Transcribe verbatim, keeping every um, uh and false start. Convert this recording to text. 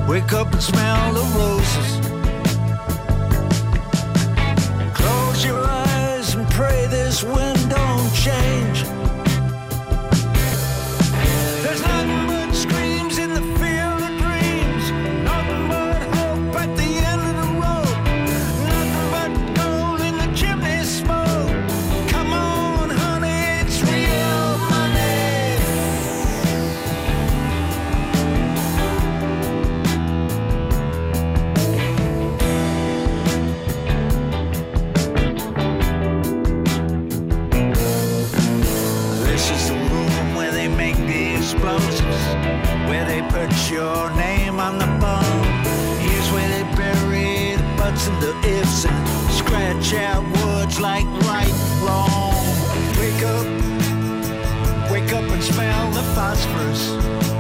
Wake up and smell the roses. Close your eyes and pray this wind don't change. There's nothing but screams in the field of dreams. Nothing but hope at the end of the road. Nothing but gold in the chimney smoke. Come on, honey, it's real money. This is the room where they make the explosives, where they put your name on the bone. Here's where they bury the buts and the ifs and scratch out words like right and wrong. Wake up, wake up and smell the phosphorus.